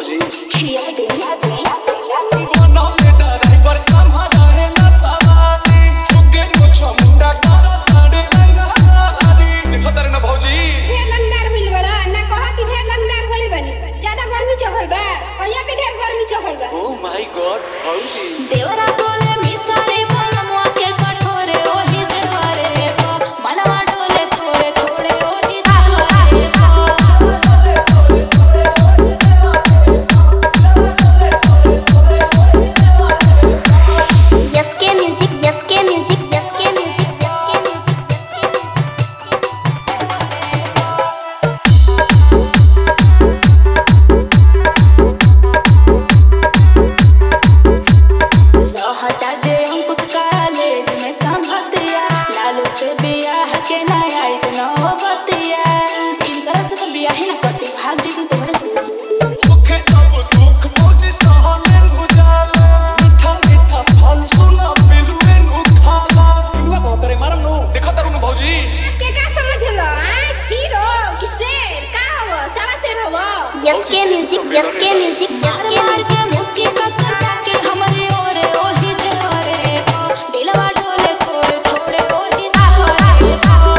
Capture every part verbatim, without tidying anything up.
भौजी खिया दे Oh my God, भौजी देवरा बोले मिसारे बोलमुआ के कठोरे ओही देवरे को मनवा डोले थोड़े थोड़े ओही देवरे को S K music S K music S K music S K music हटा जे अंकुश कॉलेज में संगतिया लालू से बियाह के नया इतना बतिया इनकरा से तो बियाह ही ना करती भाग जी तू तोहरे से सुखे जब दुख भौजी सहले गुजाला मीठा मीठा फल सुना पिलुए नु खाला पिलुआ को करे मारम नु देखो तारू नु भौजी के का समझलो हैं हीरो किसे का हवो सावा से हवो S K music S K music S K music मुस्की का करता के हमारे ओरे ओही देवरे को दिलवा डोले थोड़े थोड़े ओही देवरे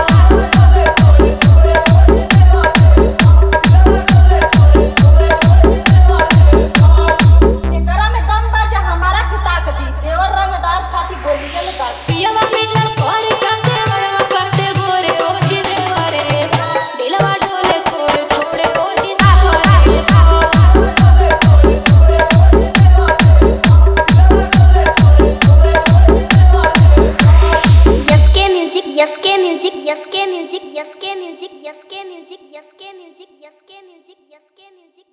एकरा में दम बा जे हमारा कुता के दी देवर रंगदार छाती गोलिए में काट पियवा मिलल कोरी का देवरवा करते गोरे ओही देवरे दिलवा डोले थोड़े थोड़े ओही देवरे S K music S K music S K music S K music S K music S K music S K music S K music